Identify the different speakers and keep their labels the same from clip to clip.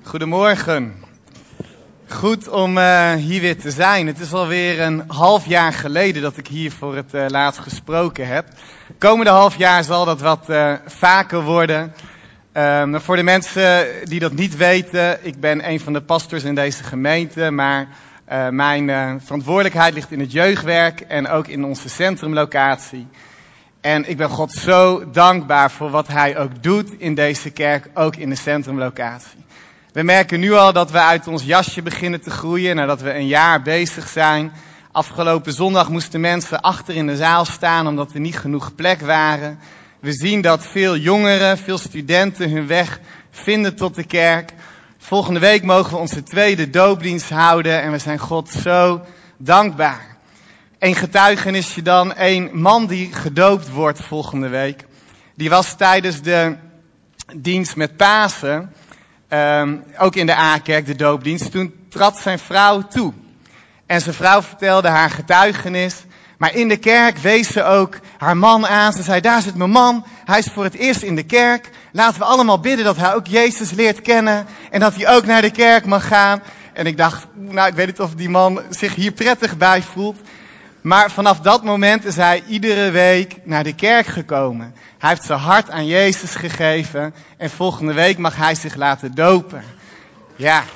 Speaker 1: Goedemorgen. Goed om hier weer te zijn. Het is alweer een half jaar geleden dat ik hier voor het laatst gesproken heb. Komende half jaar zal dat wat vaker worden. Voor de mensen die dat niet weten, ik ben een van de pastors in deze gemeente, maar mijn verantwoordelijkheid ligt in het jeugdwerk en ook in onze centrumlocatie. En ik ben God zo dankbaar voor wat Hij ook doet in deze kerk, ook in de centrumlocatie. We merken nu al dat we uit ons jasje beginnen te groeien nadat we een jaar bezig zijn. Afgelopen zondag moesten mensen achter in de zaal staan omdat er niet genoeg plek waren. We zien dat veel jongeren, veel studenten hun weg vinden tot de kerk. Volgende week mogen we onze tweede doopdienst houden en we zijn God zo dankbaar. Een getuigenisje dan, een man die gedoopt wordt volgende week. Die was tijdens de dienst met Pasen, ook in de A-kerk, de doopdienst. Toen trad zijn vrouw toe. En zijn vrouw vertelde haar getuigenis. Maar in de kerk wees ze ook haar man aan. Ze zei, daar zit mijn man. Hij is voor het eerst in de kerk. Laten we allemaal bidden dat hij ook Jezus leert kennen. En dat hij ook naar de kerk mag gaan. En ik dacht, nou ik weet niet of die man zich hier prettig bij voelt. Maar vanaf dat moment is hij iedere week naar de kerk gekomen. Hij heeft zijn hart aan Jezus gegeven. En volgende week mag hij zich laten dopen. Ja.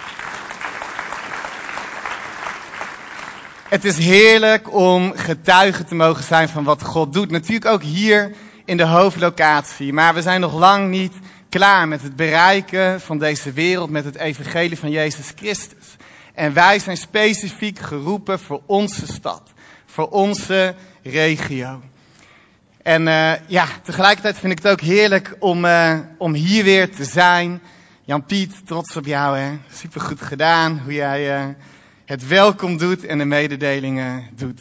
Speaker 1: Het is heerlijk om getuige te mogen zijn van wat God doet. Natuurlijk ook hier in de hoofdlocatie. Maar we zijn nog lang niet klaar met het bereiken van deze wereld met het evangelie van Jezus Christus. En wij zijn specifiek geroepen voor onze stad. Voor onze regio. En tegelijkertijd vind ik het ook heerlijk om hier weer te zijn. Jan-Piet, trots op jou, hè. Supergoed gedaan, hoe jij het welkom doet en de mededelingen doet.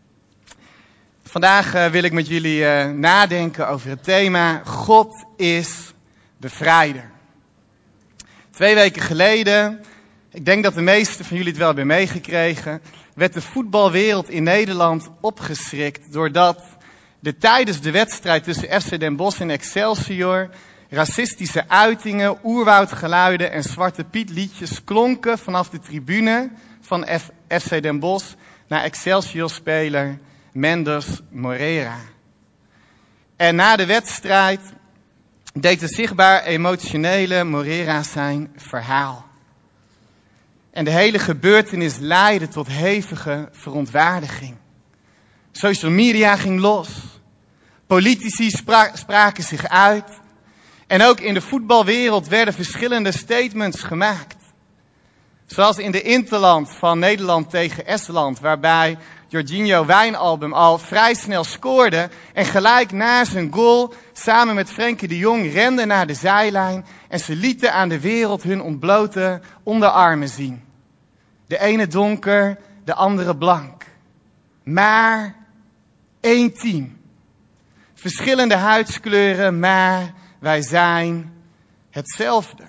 Speaker 1: Vandaag wil ik met jullie nadenken over het thema God is bevrijder. 2 weken geleden, ik denk dat de meesten van jullie het wel hebben meegekregen, werd de voetbalwereld in Nederland opgeschrikt doordat tijdens de wedstrijd tussen FC Den Bosch en Excelsior racistische uitingen, oerwoudgeluiden en Zwarte Piet liedjes klonken vanaf de tribune van FC Den Bosch naar Excelsior-speler Mendes Moreira. En na de wedstrijd deed de zichtbaar emotionele Moreira zijn verhaal. En de hele gebeurtenis leidde tot hevige verontwaardiging. Social media ging los. Politici spraken zich uit. En ook in de voetbalwereld werden verschillende statements gemaakt. Zoals in de interland van Nederland tegen Estland, waarbij Jorginho Wijnaldum al vrij snel scoorde en gelijk na zijn goal samen met Frenkie de Jong rende naar de zijlijn en ze lieten aan de wereld hun ontblote onderarmen zien. De ene donker, de andere blank. Maar één team. Verschillende huidskleuren, maar wij zijn hetzelfde.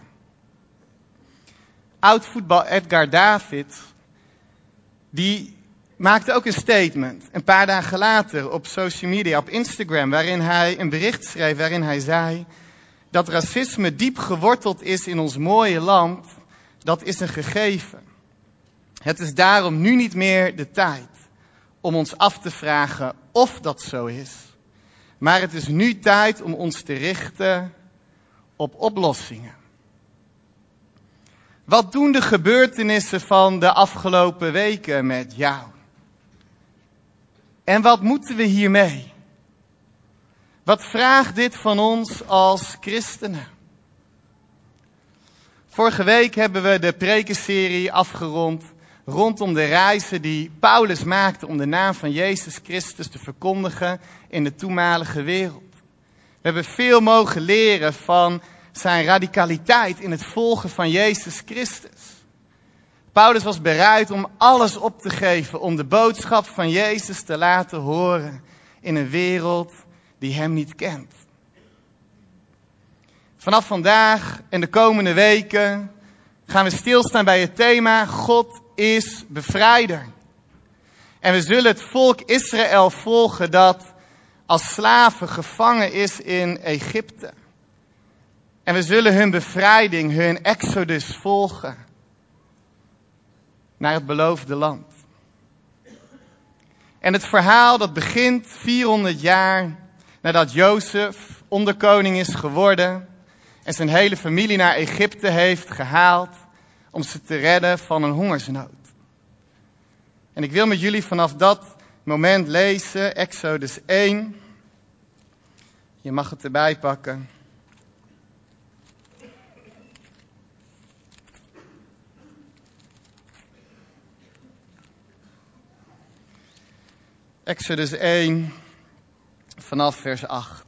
Speaker 1: Oud-voetbal Edgar David, die maakte ook een statement een paar dagen later op social media, op Instagram, waarin hij een bericht schreef waarin hij zei dat racisme diep geworteld is in ons mooie land, dat is een gegeven. Het is daarom nu niet meer de tijd om ons af te vragen of dat zo is. Maar het is nu tijd om ons te richten op oplossingen. Wat doen de gebeurtenissen van de afgelopen weken met jou? En wat moeten we hiermee? Wat vraagt dit van ons als christenen? Vorige week hebben we de prekenserie afgerond rondom de reizen die Paulus maakte om de naam van Jezus Christus te verkondigen in de toenmalige wereld. We hebben veel mogen leren van zijn radicaliteit in het volgen van Jezus Christus. Paulus was bereid om alles op te geven om de boodschap van Jezus te laten horen in een wereld die hem niet kent. Vanaf vandaag en de komende weken gaan we stilstaan bij het thema God is bevrijder. En we zullen het volk Israël volgen dat als slaven gevangen is in Egypte. En we zullen hun bevrijding, hun exodus volgen naar het beloofde land. En het verhaal dat begint 400 jaar nadat Jozef onderkoning is geworden en zijn hele familie naar Egypte heeft gehaald om ze te redden van een hongersnood. En ik wil met jullie vanaf dat moment lezen, Exodus 1. Je mag het erbij pakken. Exodus 1, vanaf vers 8.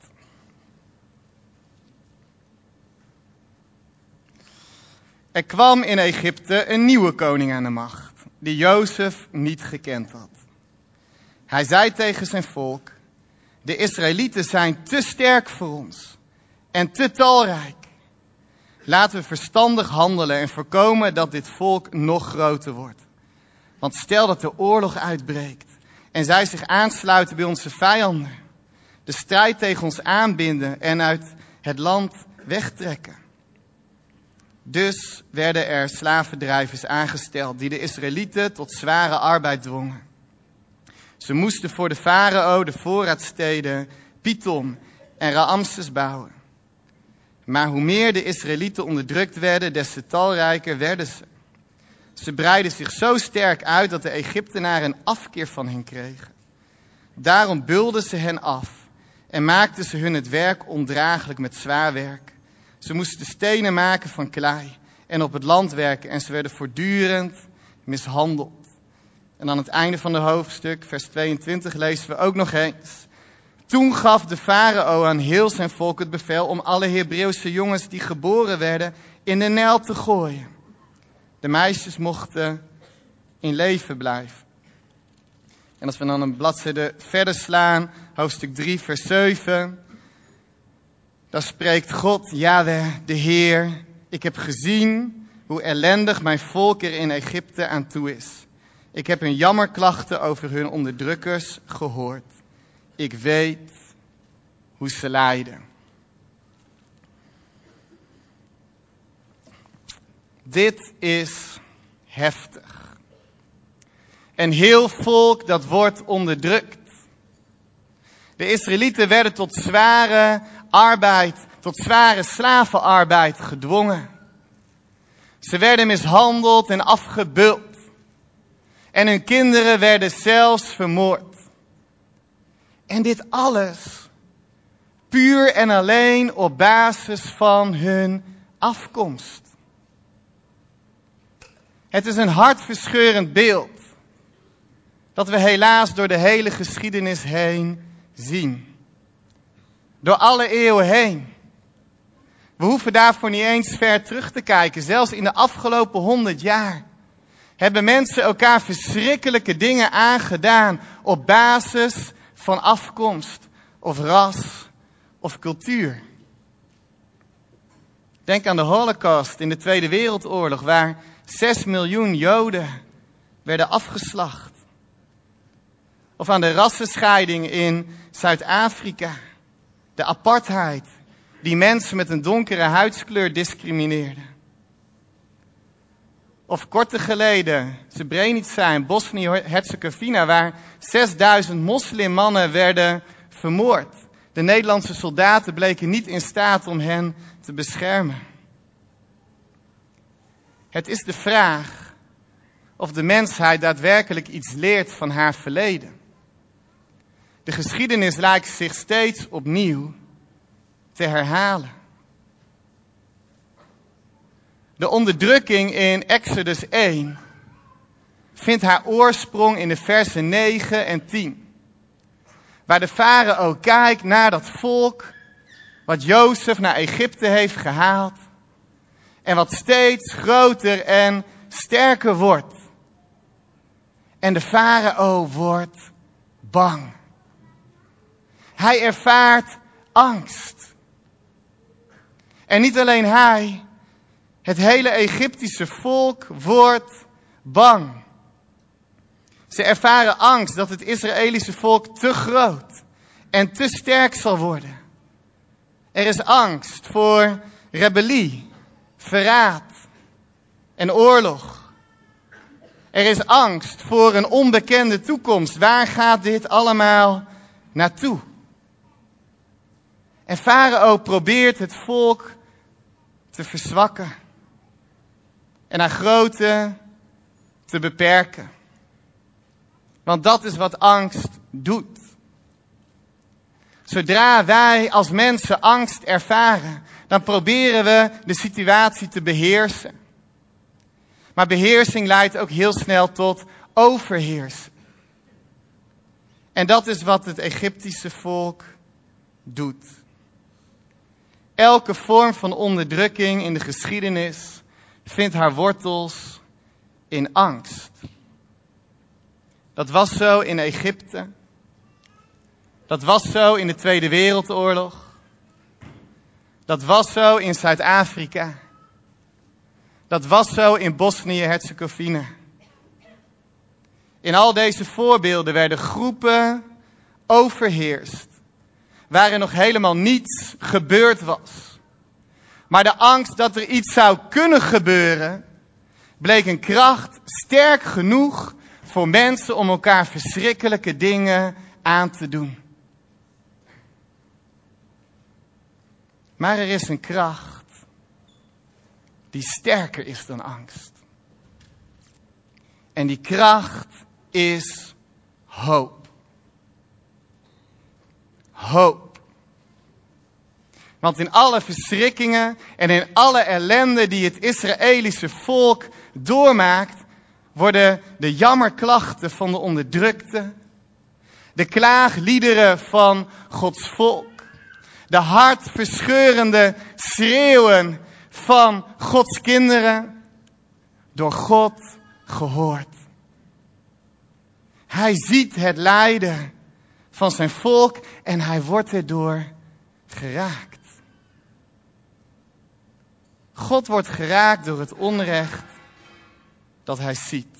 Speaker 1: Er kwam in Egypte een nieuwe koning aan de macht, die Jozef niet gekend had. Hij zei tegen zijn volk: de Israëlieten zijn te sterk voor ons en te talrijk. Laten we verstandig handelen en voorkomen dat dit volk nog groter wordt. Want stel dat de oorlog uitbreekt en zij zich aansluiten bij onze vijanden, de strijd tegen ons aanbinden en uit het land wegtrekken. Dus werden er slavendrijvers aangesteld die de Israëlieten tot zware arbeid dwongen. Ze moesten voor de farao de voorraadsteden Pithom en Raamses bouwen. Maar hoe meer de Israëlieten onderdrukt werden, des te talrijker werden ze. Ze breidden zich zo sterk uit dat de Egyptenaren een afkeer van hen kregen. Daarom bulden ze hen af en maakten ze hun het werk ondraaglijk met zwaar werk. Ze moesten stenen maken van klei en op het land werken en ze werden voortdurend mishandeld. En aan het einde van het hoofdstuk, vers 22, lezen we ook nog eens. Toen gaf de farao aan heel zijn volk het bevel om alle Hebreeuwse jongens die geboren werden in de Nijl te gooien. De meisjes mochten in leven blijven. En als we dan een bladzijde verder slaan, hoofdstuk 3, vers 7. Dan spreekt God, Jahweh, de Heer. Ik heb gezien hoe ellendig mijn volk er in Egypte aan toe is. Ik heb hun jammerklachten over hun onderdrukkers gehoord. Ik weet hoe ze lijden. Dit is heftig. Een heel volk dat wordt onderdrukt. De Israëlieten werden tot zware arbeid, tot zware slavenarbeid gedwongen. Ze werden mishandeld en afgebeuld. En hun kinderen werden zelfs vermoord. En dit alles puur en alleen op basis van hun afkomst. Het is een hartverscheurend beeld dat we helaas door de hele geschiedenis heen zien. Door alle eeuwen heen. We hoeven daarvoor niet eens ver terug te kijken. Zelfs in de afgelopen 100 jaar hebben mensen elkaar verschrikkelijke dingen aangedaan op basis van afkomst of ras of cultuur. Denk aan de Holocaust in de Tweede Wereldoorlog, waar 6 miljoen Joden werden afgeslacht. Of aan de rassenscheiding in Zuid-Afrika, de apartheid die mensen met een donkere huidskleur discrimineerde. Of korter geleden, Srebrenica in Bosnië-Herzegovina, waar 6000 moslimmannen werden vermoord. De Nederlandse soldaten bleken niet in staat om hen te beschermen. Het is de vraag of de mensheid daadwerkelijk iets leert van haar verleden. De geschiedenis lijkt zich steeds opnieuw te herhalen. De onderdrukking in Exodus 1 vindt haar oorsprong in de versen 9 en 10. Waar de farao kijkt naar dat volk wat Jozef naar Egypte heeft gehaald. En wat steeds groter en sterker wordt. En de farao wordt bang. Hij ervaart angst. En niet alleen hij, het hele Egyptische volk wordt bang. Ze ervaren angst dat het Israëlische volk te groot en te sterk zal worden. Er is angst voor rebellie, verraad en oorlog. Er is angst voor een onbekende toekomst. Waar gaat dit allemaal naartoe? En Farao probeert het volk te verzwakken en haar grootte te beperken. Want dat is wat angst doet. Zodra wij als mensen angst ervaren, dan proberen we de situatie te beheersen. Maar beheersing leidt ook heel snel tot overheersen. En dat is wat het Egyptische volk doet. Elke vorm van onderdrukking in de geschiedenis vindt haar wortels in angst. Dat was zo in Egypte. Dat was zo in de Tweede Wereldoorlog. Dat was zo in Zuid-Afrika. Dat was zo in Bosnië-Herzegovina. In al deze voorbeelden werden groepen overheerst, waar er nog helemaal niets gebeurd was. Maar de angst dat er iets zou kunnen gebeuren, bleek een kracht sterk genoeg voor mensen om elkaar verschrikkelijke dingen aan te doen. Maar er is een kracht die sterker is dan angst. En die kracht is hoop. Hoop. Want in alle verschrikkingen en in alle ellende die het Israëlische volk doormaakt, worden de jammerklachten van de onderdrukte, de klaagliederen van Gods volk, de hartverscheurende schreeuwen van Gods kinderen door God gehoord. Hij ziet het lijden van zijn volk en hij wordt erdoor geraakt. God wordt geraakt door het onrecht dat hij ziet.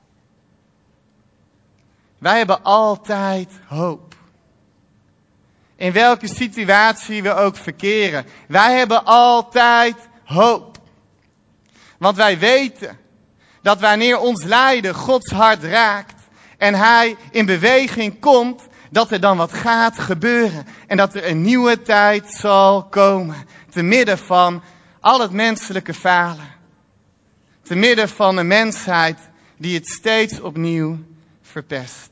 Speaker 1: Wij hebben altijd hoop. In welke situatie we ook verkeren. Wij hebben altijd hoop. Want wij weten dat wanneer ons lijden Gods hart raakt en hij in beweging komt, dat er dan wat gaat gebeuren. En dat er een nieuwe tijd zal komen. Te midden van al het menselijke falen. Te midden van een mensheid die het steeds opnieuw verpest.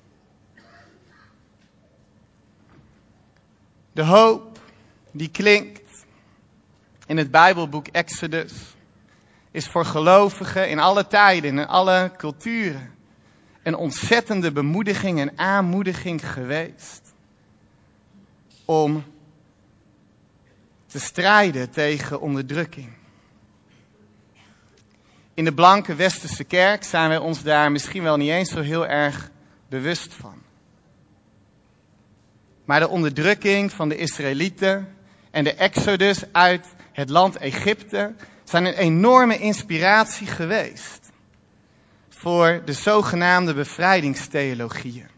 Speaker 1: De hoop die klinkt in het Bijbelboek Exodus is voor gelovigen in alle tijden, in alle culturen, een ontzettende bemoediging en aanmoediging geweest om te strijden tegen onderdrukking. In de blanke westerse kerk zijn wij ons daar misschien wel niet eens zo heel erg bewust van. Maar de onderdrukking van de Israëlieten en de exodus uit het land Egypte zijn een enorme inspiratie geweest voor de zogenaamde bevrijdingstheologieën.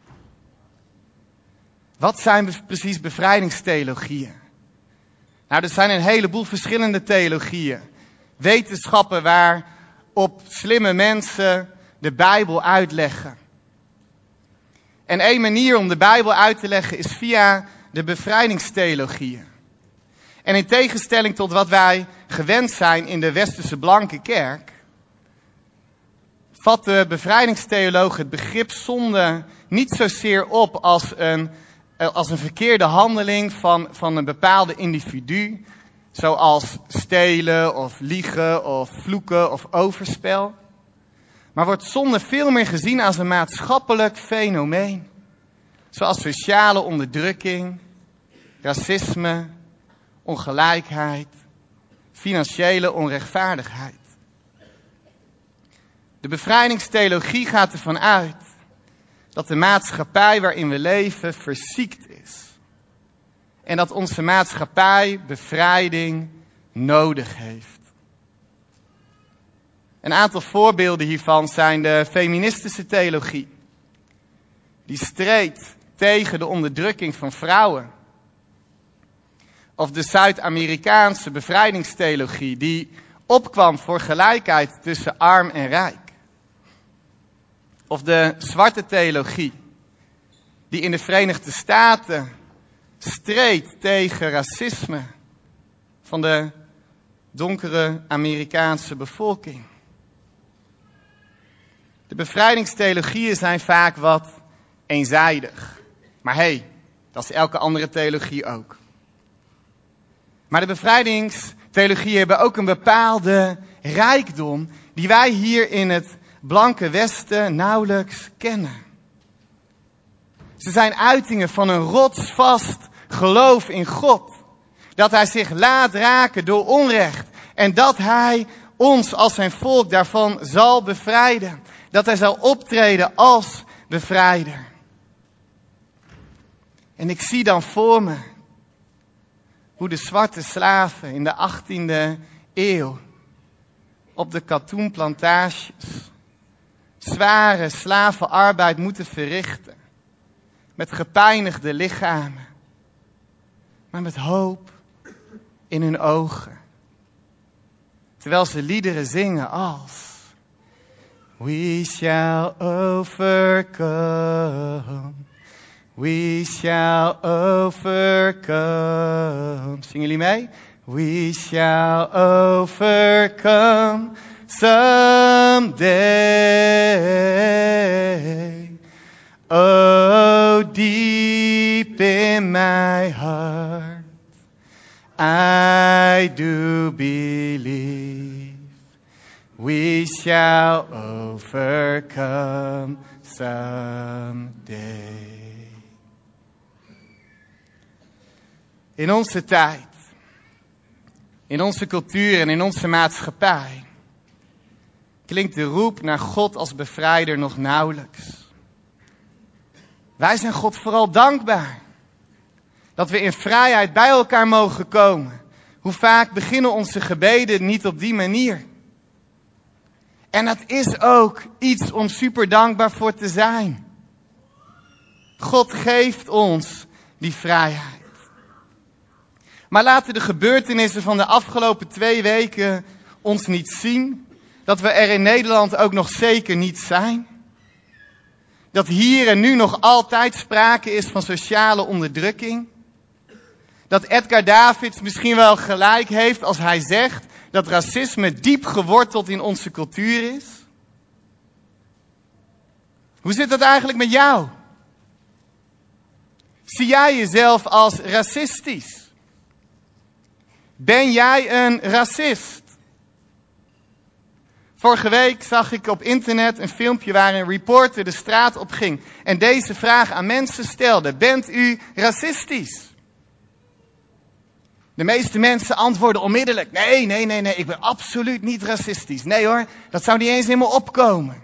Speaker 1: Wat zijn precies bevrijdingstheologieën? Nou, er zijn een heleboel verschillende theologieën. Wetenschappen waarop slimme mensen de Bijbel uitleggen. En één manier om de Bijbel uit te leggen is via de bevrijdingstheologieën. En in tegenstelling tot wat wij gewend zijn in de westerse blanke kerk, vat de bevrijdingstheoloog het begrip zonde niet zozeer op als een verkeerde handeling van een bepaalde individu, zoals stelen of liegen of vloeken of overspel. Maar wordt zonde veel meer gezien als een maatschappelijk fenomeen. Zoals sociale onderdrukking, racisme, ongelijkheid, financiële onrechtvaardigheid. De bevrijdingstheologie gaat ervan uit dat de maatschappij waarin we leven verziekt is. En dat onze maatschappij bevrijding nodig heeft. Een aantal voorbeelden hiervan zijn de feministische theologie. Die streed tegen de onderdrukking van vrouwen. Of de Zuid-Amerikaanse bevrijdingstheologie die opkwam voor gelijkheid tussen arm en rijk. Of de zwarte theologie die in de Verenigde Staten streed tegen racisme van de donkere Amerikaanse bevolking. De bevrijdingstheologieën zijn vaak wat eenzijdig. Maar dat is elke andere theologie ook. Maar de bevrijdingstheologieën hebben ook een bepaalde rijkdom die wij hier in het blanke Westen nauwelijks kennen. Ze zijn uitingen van een rotsvast geloof in God. Dat hij zich laat raken door onrecht. En dat hij ons als zijn volk daarvan zal bevrijden. Dat hij zal optreden als bevrijder. En ik zie dan voor me hoe de zwarte slaven in de 18e eeuw op de katoenplantages zware slavenarbeid moeten verrichten. Met gepijnigde lichamen. Maar met hoop in hun ogen. Terwijl ze liederen zingen als We shall overcome. We shall overcome. Zingen jullie mee? We shall overcome someday. Oh, deep in my heart, I do believe we shall overcome someday. In onze tijd, in onze cultuur en in onze maatschappij klinkt de roep naar God als bevrijder nog nauwelijks. Wij zijn God vooral dankbaar dat we in vrijheid bij elkaar mogen komen. Hoe vaak beginnen onze gebeden niet op die manier? En dat is ook iets om super dankbaar voor te zijn. God geeft ons die vrijheid. Maar laten de gebeurtenissen van de afgelopen 2 weken ons niet zien dat we er in Nederland ook nog zeker niet zijn. Dat hier en nu nog altijd sprake is van sociale onderdrukking. Dat Edgar Davids misschien wel gelijk heeft als hij zegt dat racisme diep geworteld in onze cultuur is. Hoe zit dat eigenlijk met jou? Zie jij jezelf als racistisch? Ben jij een racist? Vorige week zag ik op internet een filmpje waar een reporter de straat op ging en deze vraag aan mensen stelde: bent u racistisch? De meeste mensen antwoorden onmiddellijk: nee, ik ben absoluut niet racistisch. Nee hoor, dat zou niet eens helemaal opkomen.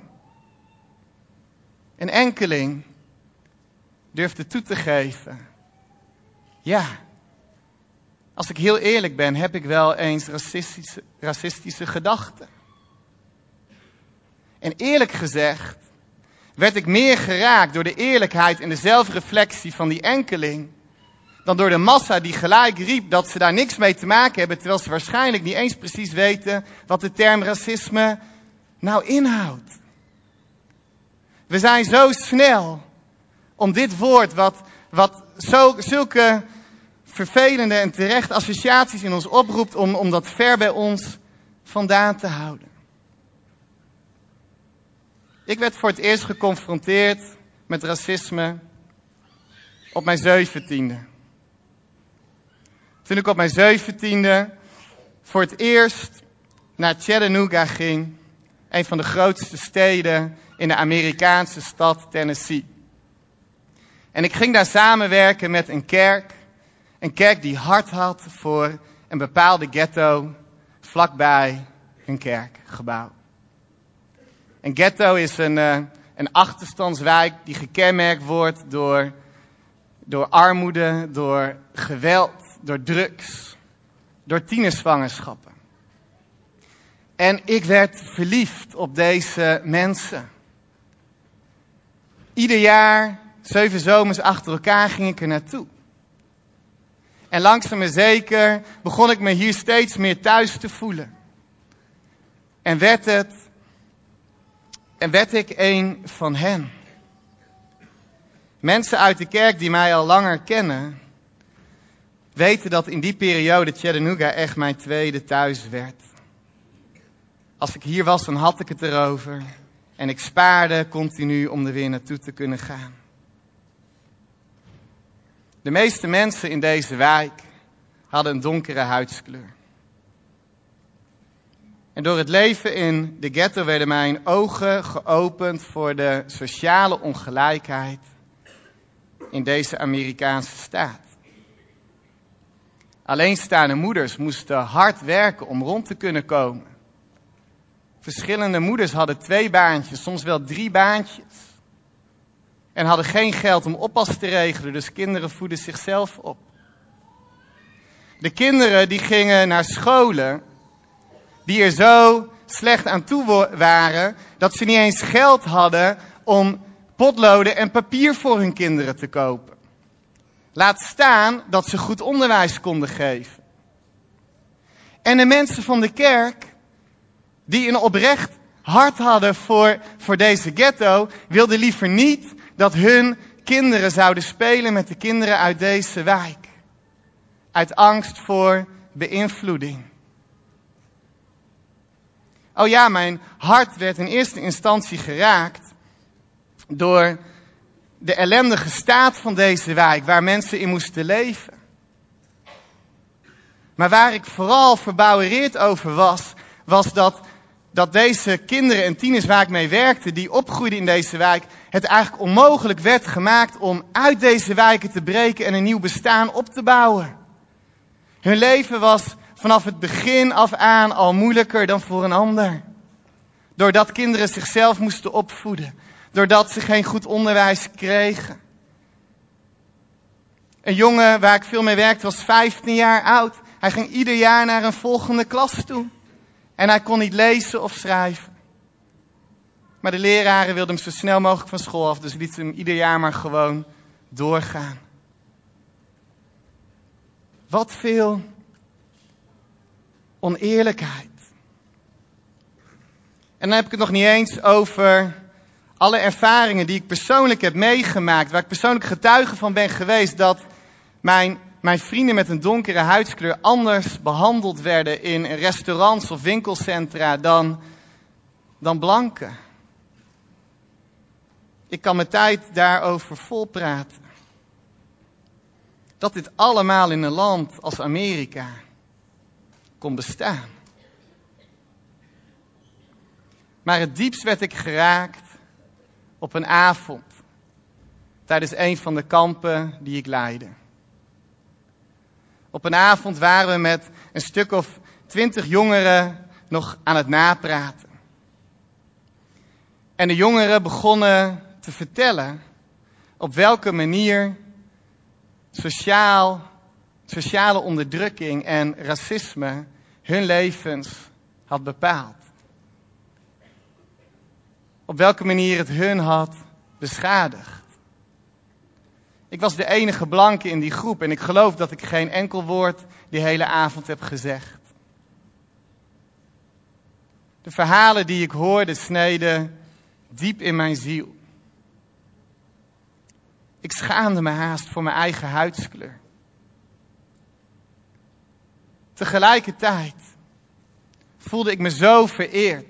Speaker 1: Een enkeling durfde toe te geven: ja, als ik heel eerlijk ben, heb ik wel eens racistische gedachten. En eerlijk gezegd werd ik meer geraakt door de eerlijkheid en de zelfreflectie van die enkeling dan door de massa die gelijk riep dat ze daar niks mee te maken hebben, terwijl ze waarschijnlijk niet eens precies weten wat de term racisme nou inhoudt. We zijn zo snel om dit woord, wat zulke vervelende en terechte associaties in ons oproept, om dat ver bij ons vandaan te houden. Ik werd voor het eerst geconfronteerd met racisme op mijn 17e. Toen ik op mijn 17e voor het eerst naar Chattanooga ging, een van de grootste steden in de Amerikaanse stad Tennessee. En ik ging daar samenwerken met een kerk die hart had voor een bepaalde ghetto vlakbij een kerkgebouw. Een ghetto is een achterstandswijk die gekenmerkt wordt door armoede, door geweld, door drugs, door tienerzwangerschappen. En ik werd verliefd op deze mensen. Ieder jaar, 7 zomers achter elkaar ging ik er naartoe. En langzaam maar zeker begon ik me hier steeds meer thuis te voelen. En werd ik een van hen. Mensen uit de kerk die mij al langer kennen, weten dat in die periode Chattanooga echt mijn tweede thuis werd. Als ik hier was, dan had ik het erover. En ik spaarde continu om er weer naartoe te kunnen gaan. De meeste mensen in deze wijk hadden een donkere huidskleur. En door het leven in de ghetto werden mijn ogen geopend voor de sociale ongelijkheid in deze Amerikaanse staat. Alleenstaande moeders moesten hard werken om rond te kunnen komen. Verschillende moeders hadden 2 baantjes, soms wel 3 baantjes. En hadden geen geld om oppas te regelen, dus kinderen voeden zichzelf op. De kinderen die gingen naar scholen die er zo slecht aan toe waren, dat ze niet eens geld hadden om potloden en papier voor hun kinderen te kopen. Laat staan dat ze goed onderwijs konden geven. En de mensen van de kerk, die een oprecht hart hadden voor deze ghetto, wilden liever niet dat hun kinderen zouden spelen met de kinderen uit deze wijk. Uit angst voor beïnvloeding. Oh ja, mijn hart werd in eerste instantie geraakt door de ellendige staat van deze wijk, waar mensen in moesten leven. Maar waar ik vooral verbouwereerd over was dat deze kinderen en tieners waar ik mee werkte, die opgroeiden in deze wijk, het eigenlijk onmogelijk werd gemaakt om uit deze wijken te breken en een nieuw bestaan op te bouwen. Hun leven was vanaf het begin af aan al moeilijker dan voor een ander. Doordat kinderen zichzelf moesten opvoeden. Doordat ze geen goed onderwijs kregen. Een jongen waar ik veel mee werkte was 15 jaar oud. Hij ging ieder jaar naar een volgende klas toe. En hij kon niet lezen of schrijven. Maar de leraren wilden hem zo snel mogelijk van school af. Dus lieten hem ieder jaar maar gewoon doorgaan. Wat veel oneerlijkheid. En dan heb ik het nog niet eens over alle ervaringen die ik persoonlijk heb meegemaakt. Waar ik persoonlijk getuige van ben geweest dat mijn vrienden met een donkere huidskleur anders behandeld werden in restaurants of winkelcentra dan blanken. Ik kan mijn tijd daarover volpraten. Dat dit allemaal in een land als Amerika kon bestaan. Maar het diepst werd ik geraakt op een avond tijdens een van de kampen die ik leidde. Op een avond waren we met een stuk of 20 jongeren nog aan het napraten. En de jongeren begonnen te vertellen op welke manier sociale onderdrukking en racisme hun levens had bepaald. Op welke manier het hun had beschadigd. Ik was de enige blanke in die groep en ik geloof dat ik geen enkel woord die hele avond heb gezegd. De verhalen die ik hoorde sneden diep in mijn ziel. Ik schaamde me haast voor mijn eigen huidskleur. Tegelijkertijd voelde ik me zo vereerd.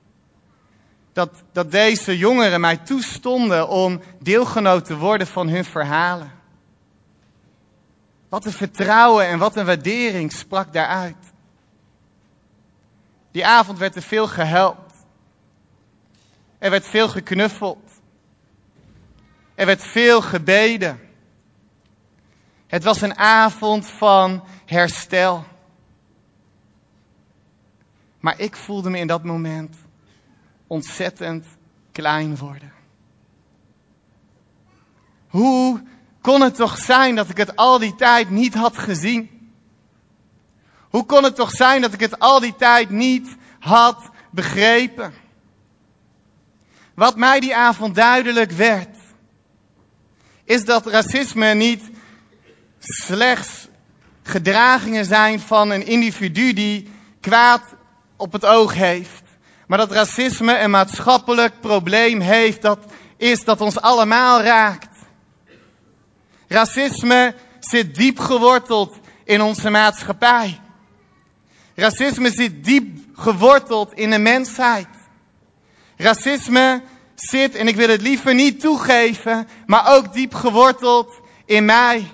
Speaker 1: Dat deze jongeren mij toestonden om deelgenoot te worden van hun verhalen. Wat een vertrouwen en wat een waardering sprak daaruit. Die avond werd er veel gehelpt. Er werd veel geknuffeld. Er werd veel gebeden. Het was een avond van herstel. Maar ik voelde me in dat moment ontzettend klein worden. Hoe kon het toch zijn dat ik het al die tijd niet had gezien? Hoe kon het toch zijn dat ik het al die tijd niet had begrepen? Wat mij die avond duidelijk werd, is dat racisme niet slechts gedragingen zijn van een individu die kwaad op het oog heeft. Maar dat racisme een maatschappelijk probleem heeft, dat ons allemaal raakt. Racisme zit diep geworteld in onze maatschappij. Racisme zit diep geworteld in de mensheid. Racisme zit, en ik wil het liever niet toegeven, maar ook diep geworteld in mij.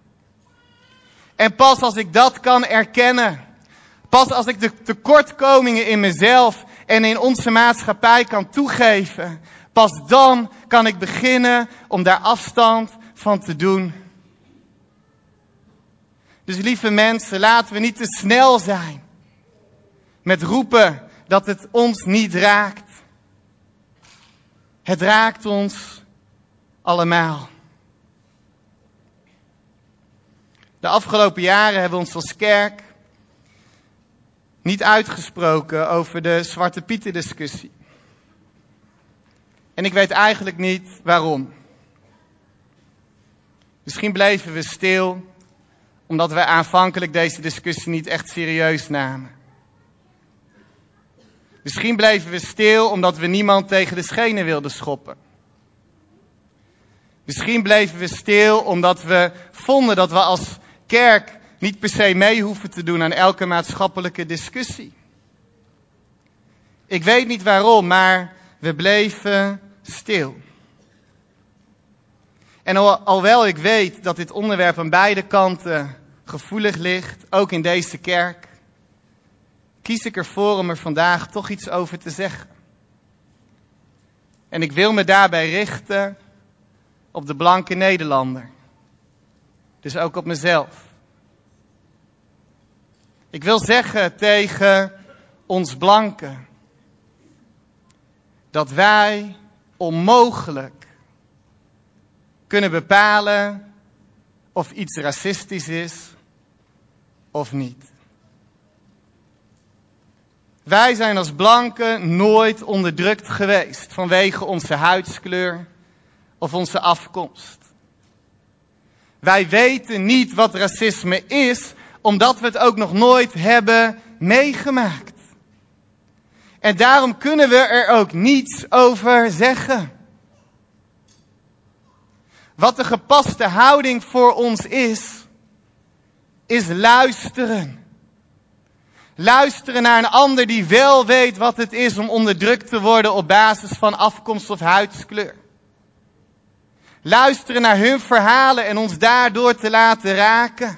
Speaker 1: En pas als ik dat kan erkennen, pas als ik de tekortkomingen in mezelf en in onze maatschappij kan toegeven, pas dan kan ik beginnen om daar afstand van te doen. Dus lieve mensen, laten we niet te snel zijn met roepen dat het ons niet raakt. Het raakt ons allemaal. De afgelopen jaren hebben we ons als kerk niet uitgesproken over de Zwarte Pieten discussie. En ik weet eigenlijk niet waarom. Misschien bleven we stil omdat we aanvankelijk deze discussie niet echt serieus namen. Misschien bleven we stil omdat we niemand tegen de schenen wilden schoppen. Misschien bleven we stil omdat we vonden dat we als kerk niet per se mee hoeven te doen aan elke maatschappelijke discussie. Ik weet niet waarom, maar we bleven stil. En alhoewel ik weet dat dit onderwerp aan beide kanten gevoelig ligt, ook in deze kerk, kies ik ervoor om er vandaag toch iets over te zeggen. En ik wil me daarbij richten op de blanke Nederlander. Dus ook op mezelf. Ik wil zeggen tegen ons blanken dat wij onmogelijk kunnen bepalen of iets racistisch is of niet. Wij zijn als blanken nooit onderdrukt geweest vanwege onze huidskleur of onze afkomst. Wij weten niet wat racisme is, omdat we het ook nog nooit hebben meegemaakt. En daarom kunnen we er ook niets over zeggen. Wat de gepaste houding voor ons is luisteren. Luisteren naar een ander die wel weet wat het is om onderdrukt te worden op basis van afkomst of huidskleur. Luisteren naar hun verhalen en ons daardoor te laten raken.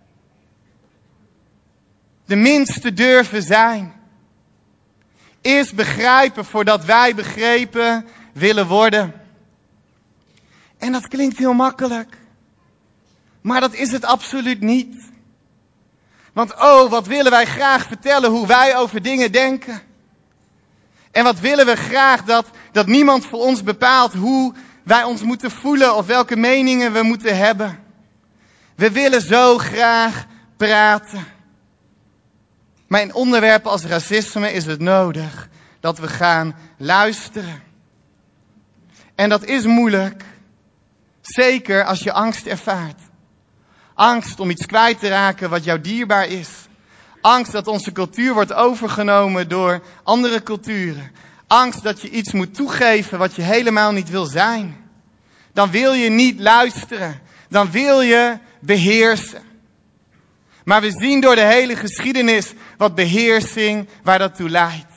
Speaker 1: De minste durven zijn. Eerst begrijpen voordat wij begrepen willen worden. En dat klinkt heel makkelijk. Maar dat is het absoluut niet. Want wat willen wij graag vertellen hoe wij over dingen denken. En wat willen we graag dat niemand voor ons bepaalt hoe wij ons moeten voelen of welke meningen we moeten hebben. We willen zo graag praten. Maar in onderwerpen als racisme is het nodig dat we gaan luisteren. En dat is moeilijk. Zeker als je angst ervaart. Angst om iets kwijt te raken wat jou dierbaar is. Angst dat onze cultuur wordt overgenomen door andere culturen. Angst dat je iets moet toegeven wat je helemaal niet wil zijn. Dan wil je niet luisteren. Dan wil je beheersen. Maar we zien door de hele geschiedenis wat beheersing, waar dat toe leidt.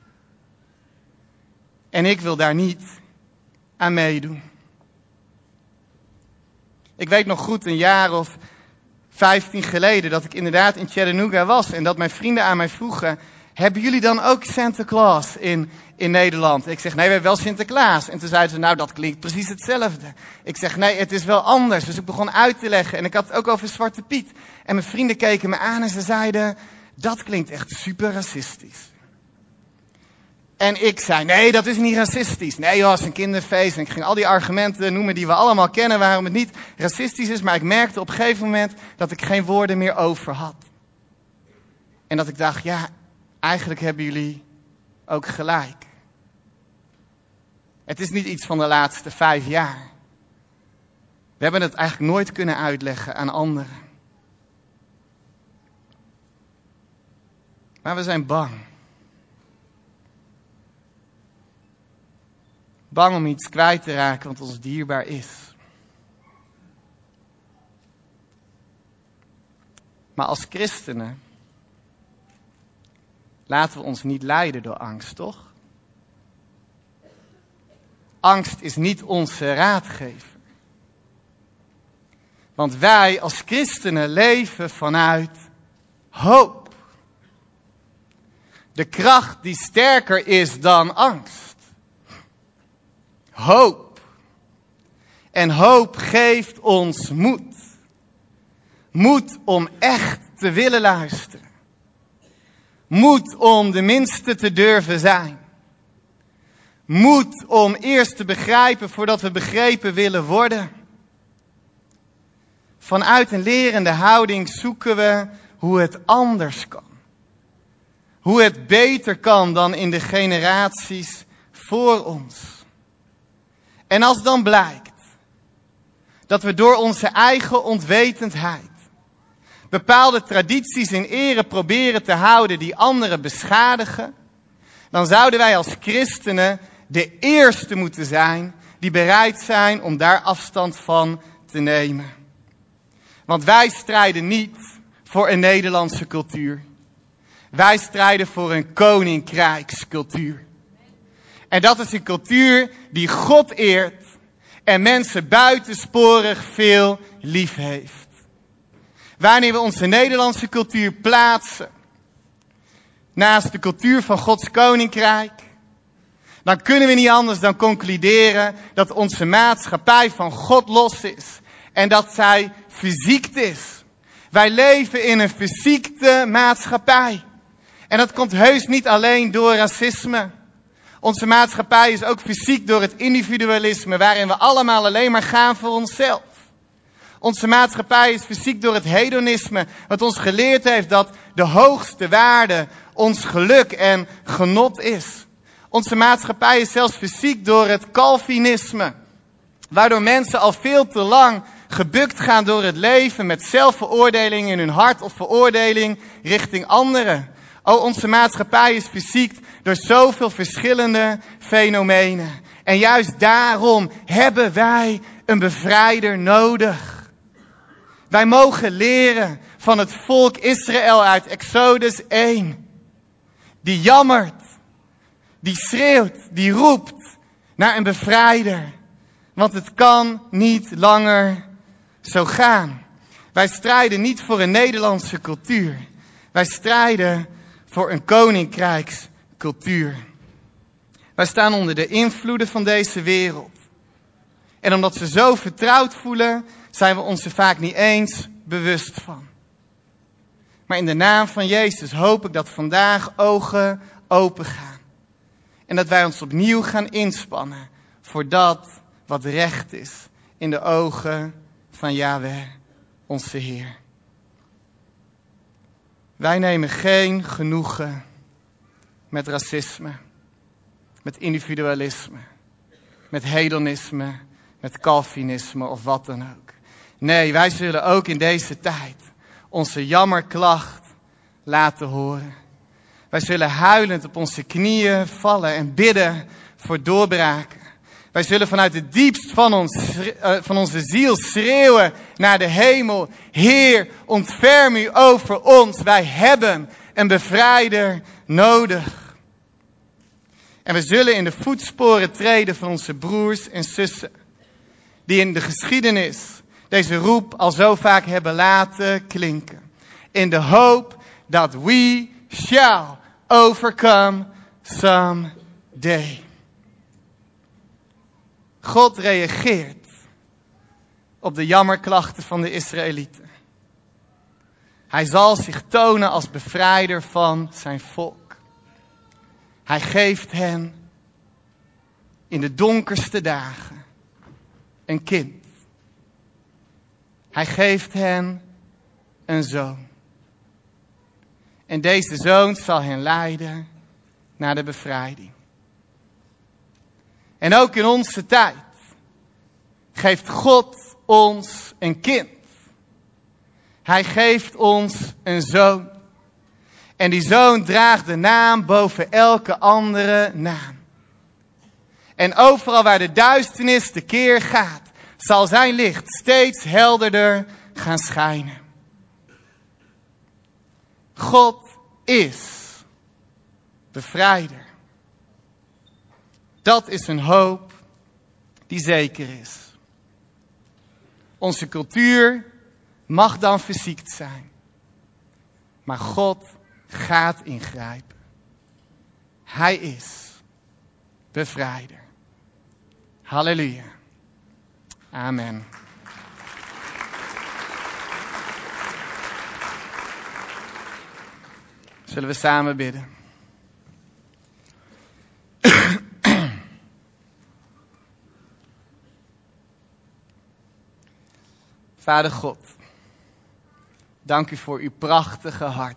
Speaker 1: En ik wil daar niet aan meedoen. Ik weet nog goed, een jaar of 15 geleden, dat ik inderdaad in Chattanooga was. En dat mijn vrienden aan mij vroegen, hebben jullie dan ook Santa Claus in Nederland? Ik zeg, nee, we hebben wel Sinterklaas. En toen zeiden ze, nou, dat klinkt precies hetzelfde. Ik zeg, nee, het is wel anders. Dus ik begon uit te leggen. En ik had het ook over Zwarte Piet. En mijn vrienden keken me aan en ze zeiden, dat klinkt echt super racistisch. En ik zei, nee, dat is niet racistisch. Nee joh, het is een kinderfeest. En ik ging al die argumenten noemen die we allemaal kennen waarom het niet racistisch is. Maar ik merkte op een gegeven moment dat ik geen woorden meer over had. En dat ik dacht, ja, eigenlijk hebben jullie ook gelijk. Het is niet iets van de laatste 5 jaar. We hebben het eigenlijk nooit kunnen uitleggen aan anderen. Maar we zijn bang. Bang om iets kwijt te raken wat ons dierbaar is. Maar als christenen laten we ons niet leiden door angst, toch? Angst is niet onze raadgever. Want wij als christenen leven vanuit hoop. De kracht die sterker is dan angst. Hoop. En hoop geeft ons moed. Moed om echt te willen luisteren. Moed om de minste te durven zijn. Moed om eerst te begrijpen voordat we begrepen willen worden. Vanuit een lerende houding zoeken we hoe het anders kan. Hoe het beter kan dan in de generaties voor ons. En als dan blijkt dat we door onze eigen onwetendheid bepaalde tradities in ere proberen te houden die anderen beschadigen, dan zouden wij als christenen de eerste moeten zijn die bereid zijn om daar afstand van te nemen. Want wij strijden niet voor een Nederlandse cultuur. Wij strijden voor een koninkrijkscultuur. En dat is een cultuur die God eert en mensen buitensporig veel lief heeft. Wanneer we onze Nederlandse cultuur plaatsen naast de cultuur van Gods koninkrijk, dan kunnen we niet anders dan concluderen dat onze maatschappij van God los is en dat zij verziekt is. Wij leven in een verziekte maatschappij. En dat komt heus niet alleen door racisme. Onze maatschappij is ook verziekt door het individualisme, waarin we allemaal alleen maar gaan voor onszelf. Onze maatschappij is verziekt door het hedonisme, wat ons geleerd heeft dat de hoogste waarde ons geluk en genot is. Onze maatschappij is zelfs verziekt door het Calvinisme, waardoor mensen al veel te lang gebukt gaan door het leven met zelfveroordeling in hun hart of veroordeling richting anderen. Onze maatschappij is verziekt door zoveel verschillende fenomenen. En juist daarom hebben wij een bevrijder nodig. Wij mogen leren van het volk Israël uit Exodus 1. Die jammert, die schreeuwt, die roept naar een bevrijder. Want het kan niet langer zo gaan. Wij strijden niet voor een Nederlandse cultuur. Wij strijden voor een koninkrijkscultuur. Wij staan onder de invloeden van deze wereld. En omdat ze zo vertrouwd voelen, zijn we ons er vaak niet eens bewust van. Maar in de naam van Jezus hoop ik dat vandaag ogen open gaan. En dat wij ons opnieuw gaan inspannen voor dat wat recht is in de ogen van Yahweh, onze Heer. Wij nemen geen genoegen met racisme, met individualisme, met hedonisme, met Calvinisme of wat dan ook. Nee, wij zullen ook in deze tijd onze jammerklacht laten horen. Wij zullen huilend op onze knieën vallen en bidden voor doorbraken. Wij zullen vanuit het diepst van onze ziel schreeuwen naar de hemel. Heer, ontferm u over ons. Wij hebben een bevrijder nodig. En we zullen in de voetsporen treden van onze broers en zussen, die in de geschiedenis deze roep al zo vaak hebben laten klinken. In de hoop dat we shall overcome someday. God reageert op de jammerklachten van de Israëlieten. Hij zal zich tonen als bevrijder van zijn volk. Hij geeft hen in de donkerste dagen een kind. Hij geeft hen een zoon. En deze zoon zal hen leiden naar de bevrijding. En ook in onze tijd geeft God ons een kind. Hij geeft ons een zoon. En die Zoon draagt de naam boven elke andere naam. En overal waar de duisternis tekeer gaat, zal zijn licht steeds helderder gaan schijnen. God is bevrijder. Dat is een hoop die zeker is. Onze cultuur mag dan verziekt zijn. Maar God gaat ingrijpen. Hij is bevrijder. Halleluja. Amen. Zullen we samen bidden? Vader God, dank u voor uw prachtige hart.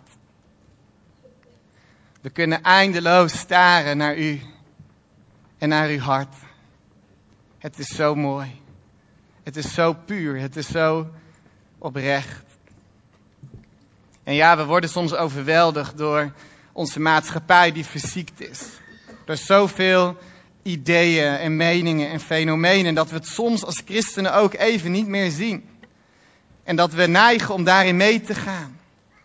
Speaker 1: We kunnen eindeloos staren naar u en naar uw hart. Het is zo mooi. Het is zo puur. Het is zo oprecht. En ja, we worden soms overweldigd door onze maatschappij die verziekt is. Door zoveel ideeën en meningen en fenomenen dat we het soms als christenen ook even niet meer zien. En dat we neigen om daarin mee te gaan.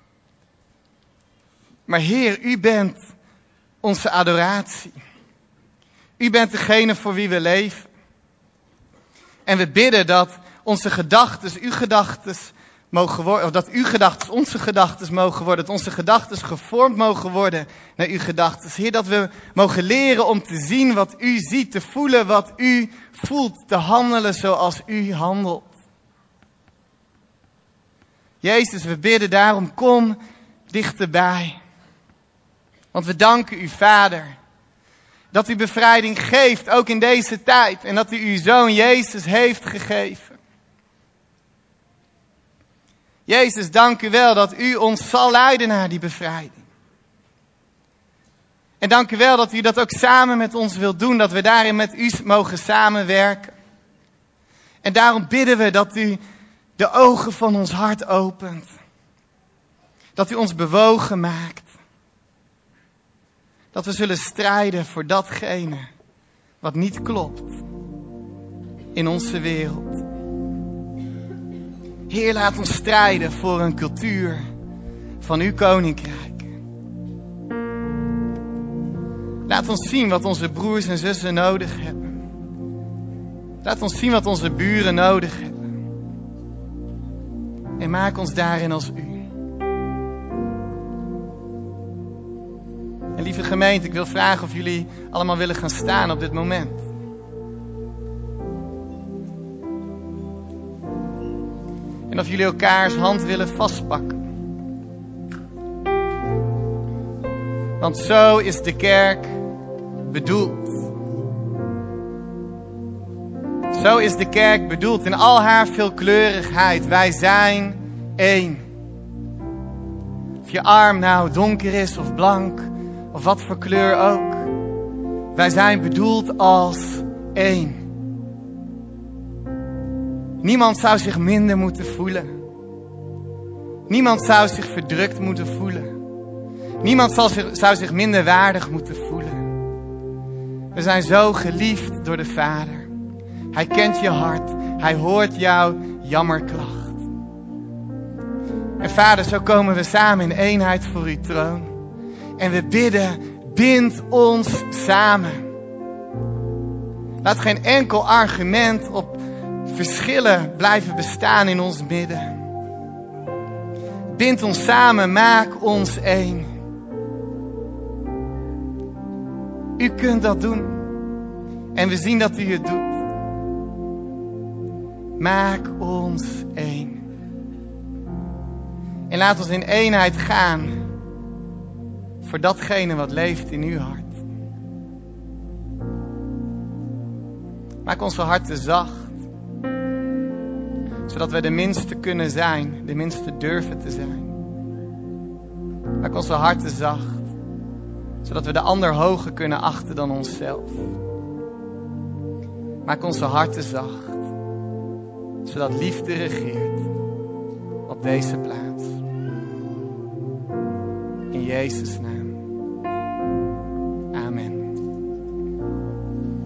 Speaker 1: Maar Heer, u bent onze adoratie. U bent degene voor wie we leven. En we bidden dat onze gedachten uw gedachten mogen worden. Of dat uw gedachten onze gedachten mogen worden. Dat onze gedachten gevormd mogen worden naar uw gedachten. Heer, dat we mogen leren om te zien wat u ziet. Te voelen wat u voelt. Te handelen zoals u handelt. Jezus, we bidden daarom, kom dichterbij. Want we danken u, Vader, dat u bevrijding geeft, ook in deze tijd. En dat u uw Zoon Jezus heeft gegeven. Jezus, dank u wel dat u ons zal leiden naar die bevrijding. En dank u wel dat u dat ook samen met ons wilt doen, dat we daarin met u mogen samenwerken. En daarom bidden we dat u de ogen van ons hart opent. Dat u ons bewogen maakt. Dat we zullen strijden voor datgene wat niet klopt in onze wereld. Heer, laat ons strijden voor een cultuur van uw koninkrijk. Laat ons zien wat onze broers en zussen nodig hebben. Laat ons zien wat onze buren nodig hebben. En maak ons daarin als u. En lieve gemeente, ik wil vragen of jullie allemaal willen gaan staan op dit moment. En of jullie elkaars hand willen vastpakken. Want zo is de kerk bedoeld. Zo is de kerk bedoeld in al haar veelkleurigheid. Wij zijn één. Of je arm nou donker is of blank, of wat voor kleur ook. Wij zijn bedoeld als één. Niemand zou zich minder moeten voelen. Niemand zou zich verdrukt moeten voelen. Niemand zou zich minder waardig moeten voelen. We zijn zo geliefd door de Vader. Hij kent je hart. Hij hoort jouw jammerklacht. En Vader, zo komen we samen in eenheid voor uw troon. En we bidden, bind ons samen. Laat geen enkel argument op verschillen blijven bestaan in ons midden. Bind ons samen, maak ons één. U kunt dat doen. En we zien dat u het doet. Maak ons één. En laat ons in eenheid gaan voor datgene wat leeft in uw hart. Maak onze harten zacht. Zodat we de minste kunnen zijn, de minste durven te zijn. Maak onze harten zacht. Zodat we de ander hoger kunnen achten dan onszelf. Maak onze harten zacht. Zodat liefde regeert op deze plaats. In in Jezus' naam.